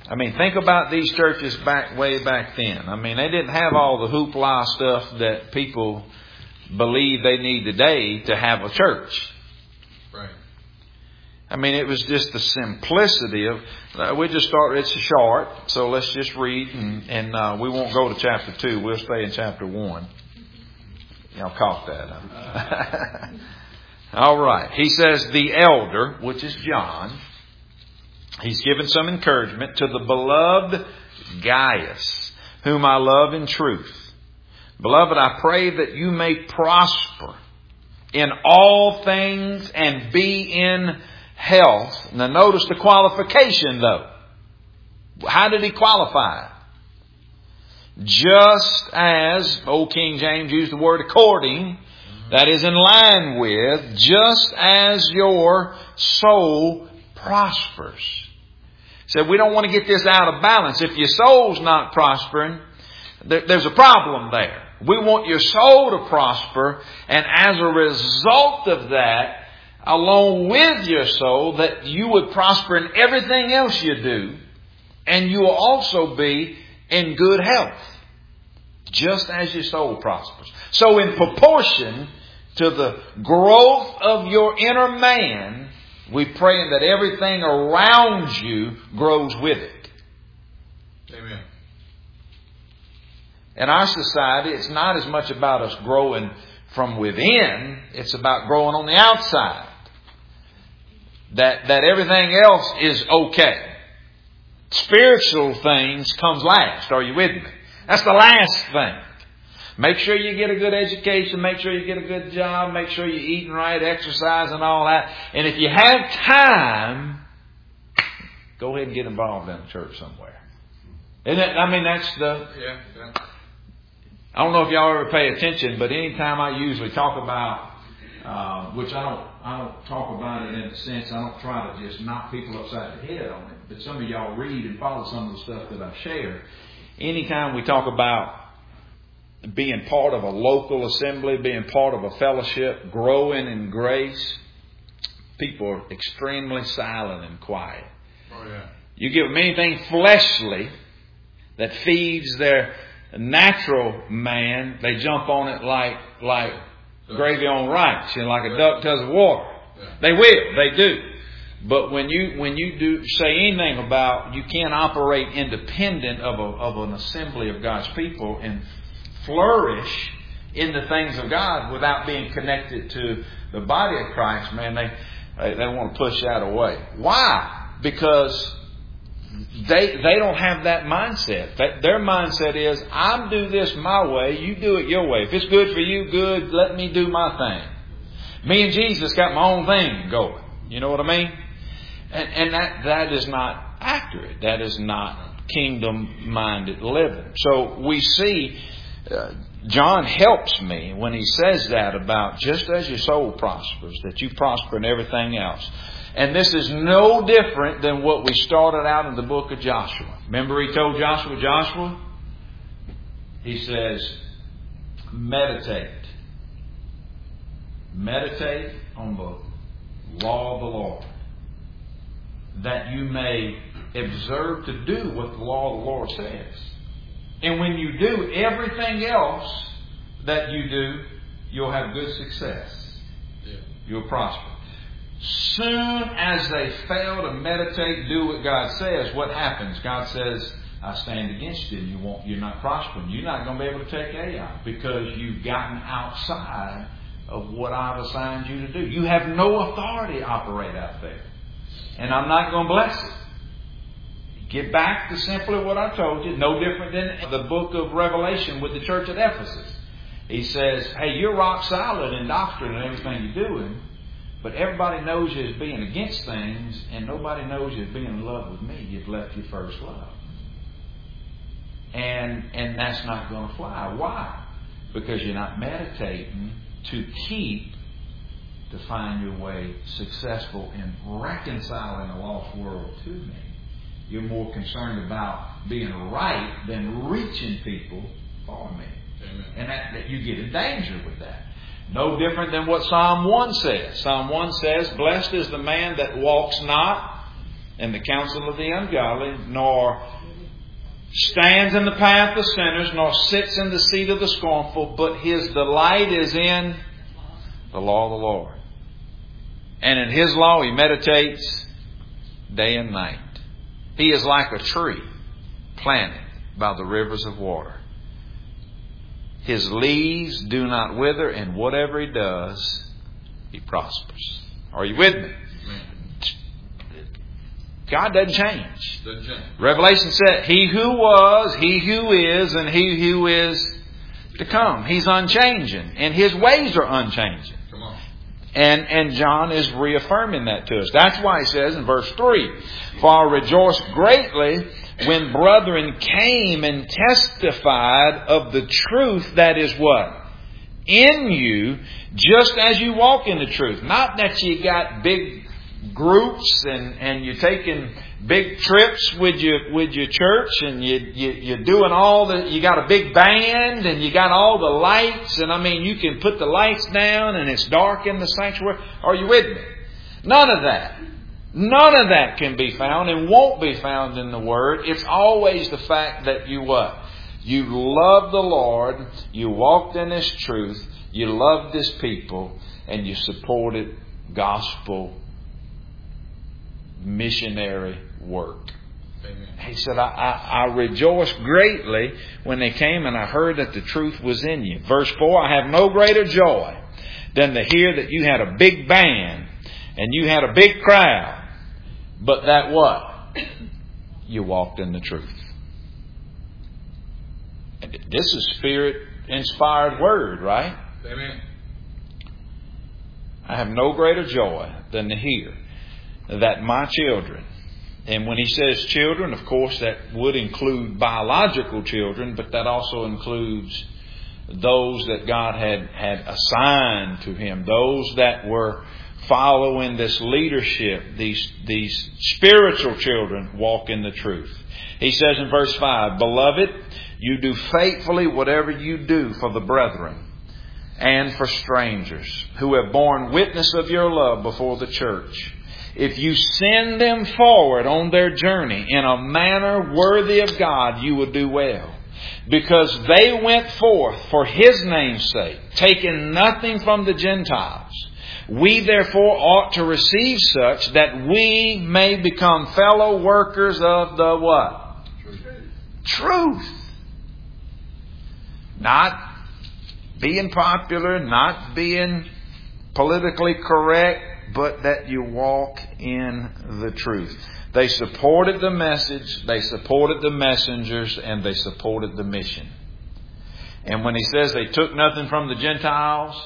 I mean, think about these churches way back then. I mean, they didn't have all the hoopla stuff that people believe they need today to have a church. Right. I mean, it was just the simplicity of, we just start, it's short, so let's just read, and we won't go to chapter 2. We'll stay in chapter 1. Y'all caught that, huh? All right. He says, the elder, which is John, he's given some encouragement to the beloved Gaius, whom I love in truth. Beloved, I pray that you may prosper in all things and be in health. Now notice the qualification though. How did he qualify? Just as, Old King James used the word according, that is in line with, just as your soul prospers. So we don't want to get this out of balance. If your soul's not prospering, there's a problem there. We want your soul to prosper, and as a result of that, along with your soul, that you would prosper in everything else you do, and you will also be in good health, just as your soul prospers. So in proportion to the growth of your inner man, we pray that everything around you grows with it. Amen. In our society, it's not as much about us growing from within. It's about growing on the outside. That everything else is okay. Spiritual things comes last. Are you with me? That's the last thing. Make sure you get a good education. Make sure you get a good job. Make sure you're eating right, exercise and all that. And if you have time, go ahead and get involved in a church somewhere. Isn't it? I mean, that's the... Yeah. I don't know if y'all ever pay attention, but anytime I usually talk about, which I don't talk about it in a sense, I don't try to just knock people upside the head on it. But some of y'all read and follow some of the stuff that I share. Anytime we talk about being part of a local assembly, being part of a fellowship, growing in grace, people are extremely silent and quiet. Oh, yeah. You give them anything fleshly that feeds their natural man, they jump on it like gravy on rice, like a duck does water. Yeah. They will, they do. But when you do say anything about you can't operate independent of an assembly of God's people and flourish in the things of God without being connected to the body of Christ, man, they want to push that away. Why? Because they don't have that mindset. Their mindset is, I do this my way, you do it your way. If it's good for you, good, let me do my thing. Me and Jesus got my own thing going. You know what I mean? And that is not accurate. That is not kingdom-minded living. So we see John helps me when he says that about just as your soul prospers, that you prosper in everything else. And this is no different than what we started out in the book of Joshua. Remember he told Joshua, he says, meditate on the law of the Lord, that you may observe to do what the law of the Lord says. And when you do everything else that you do, you'll have good success. Yeah. You'll prosper. Soon as they fail to meditate, do what God says, what happens? God says, I stand against you and you're not prospering. You're not going to be able to take Ai because you've gotten outside of what I've assigned you to do. You have no authority to operate out there. And I'm not going to bless it. Get back to simply what I told you. No different than the book of Revelation with the church at Ephesus. He says, hey, you're rock solid in doctrine and everything you're doing, but everybody knows you as being against things, and nobody knows you as being in love with me. You've left your first love. And that's not going to fly. Why? Because you're not meditating to find your way successful in reconciling a lost world to me. You're more concerned about being right than reaching people for me. Amen. And that you get in danger with that. No different than what Psalm 1 says. Psalm 1 says, blessed is the man that walks not in the counsel of the ungodly, nor stands in the path of sinners, nor sits in the seat of the scornful, but his delight is in the law of the Lord. And in His law he meditates day and night. He is like a tree planted by the rivers of water. His leaves do not wither, and whatever he does, he prospers. Are you with me? God doesn't change. Revelation said, He who was, He who is, and He who is to come. He's unchanging, and His ways are unchanging. Come on. And John is reaffirming that to us. That's why he says in verse 3, For I rejoiced greatly when brethren came and testified of the truth that is what? In you, just as you walk in the truth. Not that you got big groups and you're taking big trips with your church and you're doing you got a big band and you got all the lights, and I mean you can put the lights down and it's dark in the sanctuary. Are you with me? None of that. None of that can be found and won't be found in the Word. It's always the fact that you what? You loved the Lord, you walked in His truth, you loved His people, and you supported gospel missionary work. Amen. He said, I rejoiced greatly when they came and I heard that the truth was in you. Verse 4, I have no greater joy than to hear that you had a big band and you had a big crowd, but that what? You walked in the truth. And this is Spirit-inspired word, right? Amen. I have no greater joy than to hear that my children, and when he says children, of course that would include biological children, but that also includes those that God had assigned to him, those that were following this leadership, these spiritual children walk in the truth. He says in verse 5, Beloved, you do faithfully whatever you do for the brethren and for strangers who have borne witness of your love before the church. If you send them forward on their journey in a manner worthy of God, you will do well. Because they went forth for His name's sake, taking nothing from the Gentiles. We therefore ought to receive such that we may become fellow workers of the what? Truth. Not being popular, not being politically correct, but that you walk in the truth. They supported the message, they supported the messengers, and they supported the mission. And when he says they took nothing from the Gentiles,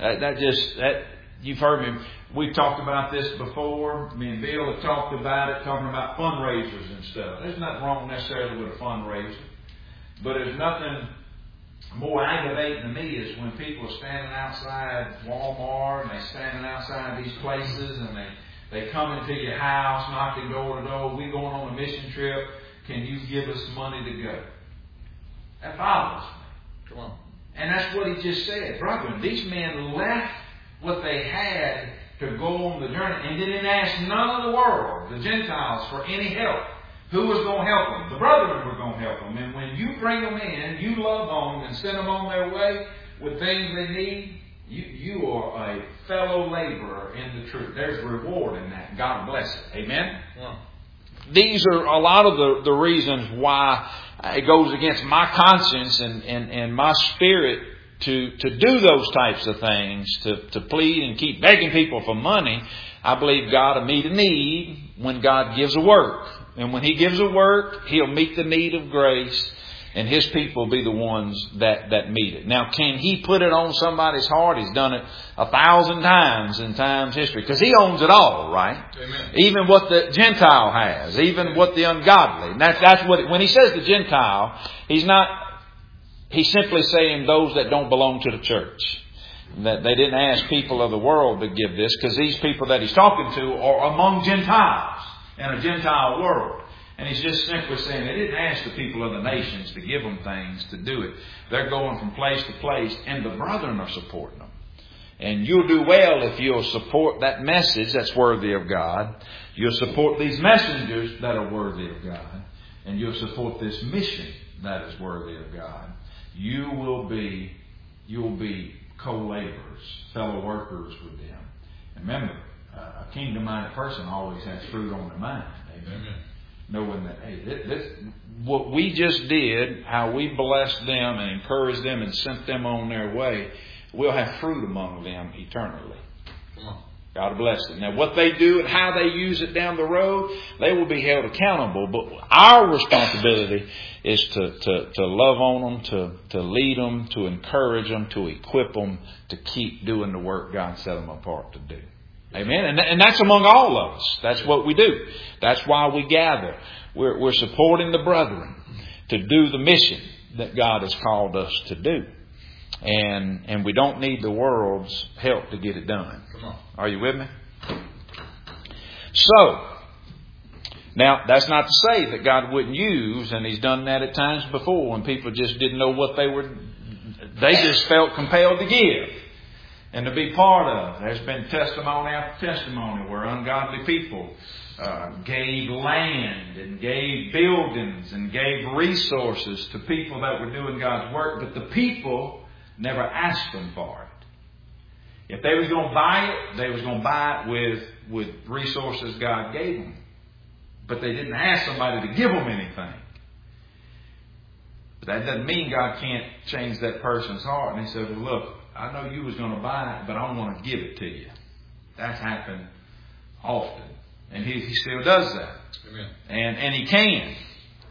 you've heard me. We've talked about this before. Me and Bill have talked about it, talking about fundraisers and stuff. There's nothing wrong necessarily with a fundraiser, but there's nothing more aggravating to me is when people are standing outside Walmart and they're standing outside these places and they come into your house knocking door to door. We're going on a mission trip. Can you give us money to go? That bothers me. Come on. And that's what he just said. Brethren, these men left what they had to go on the journey and didn't ask none of the world, the Gentiles, for any help. Who was going to help them? The brethren were going to help them. And when you bring them in, you love on them and send them on their way with things they need, you are a fellow laborer in the truth. There's reward in that. God bless it. Amen? Yeah. These are a lot of the reasons why it goes against my conscience and my spirit to do those types of things, to plead and keep begging people for money. I believe God will meet a need when God gives a work. And when He gives a work, He'll meet the need of grace, and His people will be the ones that meet it. Now, can He put it on somebody's heart? He's done it 1,000 times in time's history, because He owns it all, right? Amen. Even what the Gentile has, even what the ungodly. And that's what when He says the Gentile, He's simply saying those that don't belong to the church. That they didn't ask people of the world to give this, because these people that He's talking to are among Gentiles in a Gentile world. And He's just simply saying they didn't ask the people of the nations to give them things to do it. They're going from place to place, and the brethren are supporting them. And you'll do well if you'll support that message that's worthy of God. You'll support these messengers that are worthy of God. And you'll support this mission that is worthy of God. You'll be co-laborers, fellow workers with them. And remember, a kingdom-minded person always has fruit on their mind. Amen. Knowing that, hey, this, what we just did, how we blessed them and encouraged them and sent them on their way, we'll have fruit among them eternally. God bless them. Now, what they do and how they use it down the road, they will be held accountable. But our responsibility is to love on them, to lead them, to encourage them, to equip them, to keep doing the work God set them apart to do. Amen. And that's among all of us. That's what we do. That's why we gather. We're supporting the brethren to do the mission that God has called us to do. And we don't need the world's help to get it done. Come on. Are you with me? So, now that's not to say that God wouldn't use, and He's done that at times before when people just didn't know what they just felt compelled to give and to be part of. There's been testimony after testimony where ungodly people gave land and gave buildings and gave resources to people that were doing God's work, but the people never asked them for it. If they was going to buy it, they was going to buy it with resources God gave them. But they didn't ask somebody to give them anything. But that doesn't mean God can't change that person's heart. And He said, well, look, I know you was going to buy it, but I don't want to give it to you. That's happened often. And He still does that. Amen. And He can.